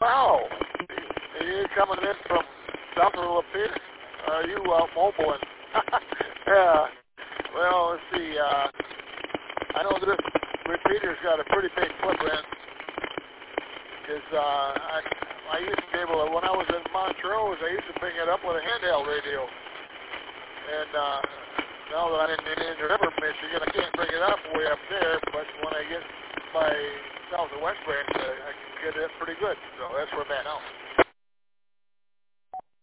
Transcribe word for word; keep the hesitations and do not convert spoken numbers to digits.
Wow. Are you coming in from south of Lapeer? Are you uh, mobile? Yeah. Well, let's see. Uh, I know this repeater's got a pretty big footprint because uh, I, I used to be able to, when I was in Montrose, I used to pick it up with a handheld radio. And uh, now that I'm in, in River, Michigan, I can't bring it up way up there, but when I get my south and west branch, uh, I can get it pretty good. So that's where I'm at now.